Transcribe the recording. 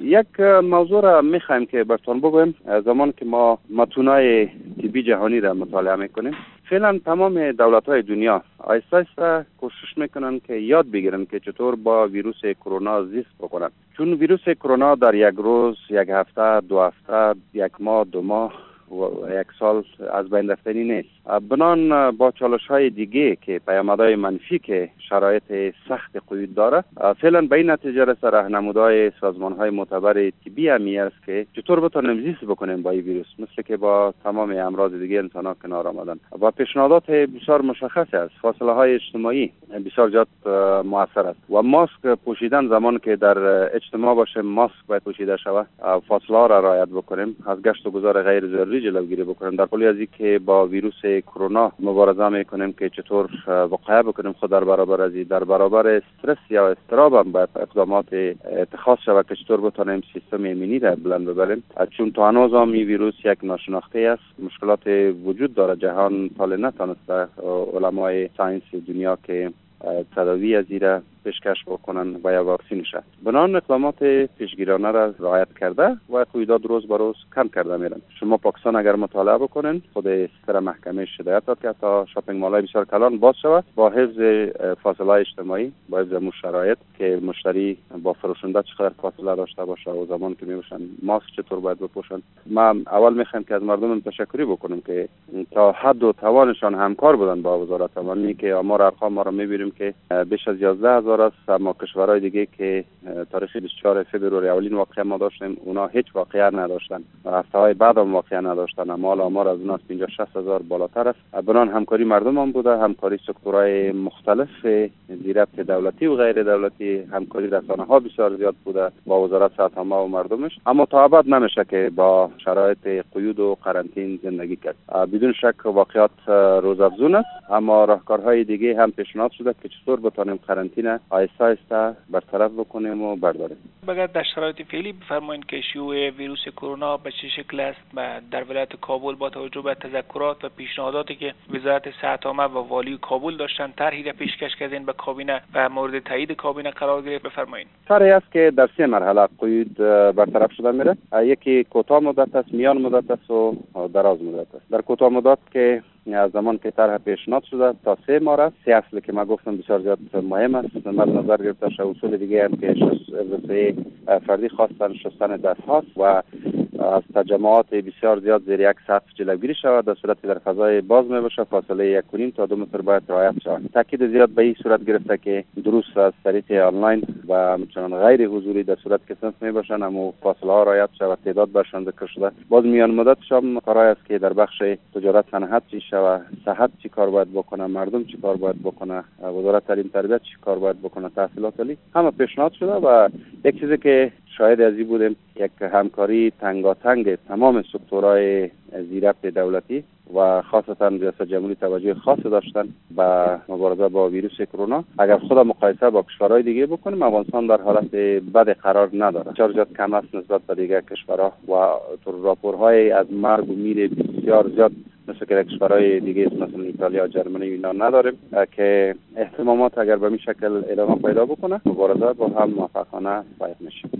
یک موضوع را میخوایم که براتون بگویم. زمان که ما متونای طبی جهانی را مطالعه میکنیم، فعلا تمام دولت‌های دنیا آهسته آهسته کوشش میکنن که یاد بگیرن که چطور با ویروس کرونا زیست بکنن. چون ویروس کرونا در یک روز، یک هفته، 2 هفته، 1 ماه، 2 ماه و 1 سال از بین رفتنی نیست. بنان با چالش‌های دیگه که پیامدهای منفی که شرایط سخت قید داره، فعلا به این نتیجه رسیده راهنمودهای سازمان‌های معتبر طبی همی است که چطور بتونیم زیست بکنیم با این ویروس، مثل که با تمام امراض دیگه انسان‌ها کنار آمدن. و پیشنهادات بسیار مشخص است. فاصله‌های اجتماعی بسیار زیاد مؤثر است و ماسک پوشیدن، زمان که در اجتماع باشه ماسک باید پوشیده شود. فاصله را رعایت بکنیم، از گشت و گذار غیر ضروری جلوگیری بکنیم. در کلی از این که با ویروس کرونا مبارزه میکنیم که چطور وقایع بکنیم خود در برابر از در برابر استرس یا اضطراب هم باید اقدامات اتخاذ شود که چطور بتونیم سیستم ایمنی را بلند ببریم. چون تا هنوز هم این ویروس یک ناشناخته است، مشکلات وجود داره. جهان حال نتونسته علمای ساینس دنیا که تداوی از این پیشکش بکنن و یا واکسینش. بنان اقدامات پیشگیرانه را رعایت کرده و قیودات روز به روز کم کرده میرن. شما پاکستان اگر مطالعه بکنین، خود سر محکمه هدایت داد که تا شاپینگ مال‌های بسیار کلان باز شود با حفظ فاصله اجتماعی، با حفظ شرایط که مشتری با فروشنده چقدر فاصله داشته باشه و زمان که میباشن ماسک چطور باید بپوشن. ما اول میخوایم که از مردم تشکری بکنیم که تا حد و توانشان همکار بودن با وزارت امنیتی که آمار ارقام ما را میبینیم که بیش از 11,000 است. اما کشورهای دیگه که تاریخ 24 فوریه اولین واقعه ما داشتیم، اونا هیچ واقعه نداشتن و هفته‌های بعد هم واقعه نداشتن. اما آمار از اوناست 50-60 هزار بالاتر است. بنان همکاری مردم هم بوده، همکاری سکتورهای مختلف زیربط دولتی و غیر دولتی، همکاری رسانه‌ها بسیار زیاد بوده با وزارت صحت عامه و مردمش. اما تا ابد نمیشه که با شرایط قیود و قرنطینه زندگی کرد. بدون شک واقعیت روزافزون است، اما راهکارهای دیگه هم پیشنهاد شده که چطور بتونیم قرنطینه آهسته برطرف بکنیم و برداریم. اگر در شرایط فعلی بفرمایید که شیوع ویروس کرونا به چه شکل است و در ولایت کابل با توجه به تذکرات و پیشنهاداتی که وزارت صحت عامه و والی کابل داشتن، طرحی را پیشکش کردین به کابینه و مورد تایید کابینه قرار گرفت، بفرمایید. طرحی است که در 3 مرحله قید برطرف شده میره. یکی کوتاه مدت است، میان مدت است و دراز مدت است. در کوتاه مدت که از زمان که طرح پیشنهاد شده تا 3 ماه است. 3 اصل که ما گفتم بسیار زیاد مهم است. مد نظر گرفته شده اصول دیگه هم که فردی خواستن شستن دست هاست و از تجمعات بسیار زیاد زیر یک سقف جلوگیری شود. در صورتی در فضای باز می باشه فاصله 1.5 تا 2 متر باید رعایت شود. تاکید زیاد به این صورت گرفته که دروس از طریق آنلاین و همچنان غیر حضوری در صورت که صنف می باشن اما فاصله ها رعایت شود. تعداد برشان ذکر شده. باز میان مدت شام کارهای است که در بخش تجارت صنعت چی شود، صحت چی کار باید بکنه، مردم چی کار باید بکنه، وزارت تعلیم تربیت چی کار باید بکنه، تحصیلات عالی همه پیشنهاد شده. و یک چیزی که شاهد از این بودیم، یک همکاری تنگاتنگ تمام سکتورهای زیربط دولتی و خاصتا ریاست جمهوری توجه خاص داشتن به مبارزه با ویروس کرونا. اگر خود مقایسه با کشورهای دیگه بکنیم، افغانستان در حالت بد قرار نداره. بسیار زیاد کم است نسبت به دیگر کشورها و راپورهای از مرگ و میر بسیار زیاد مثل که کشورهای دیگه مثلا ایتالیا، جرمنی اینا نداریم که احتمالات اگر به این شکل ادامه پیدا بکنه مبارزه با هم موفقانه باید میشه.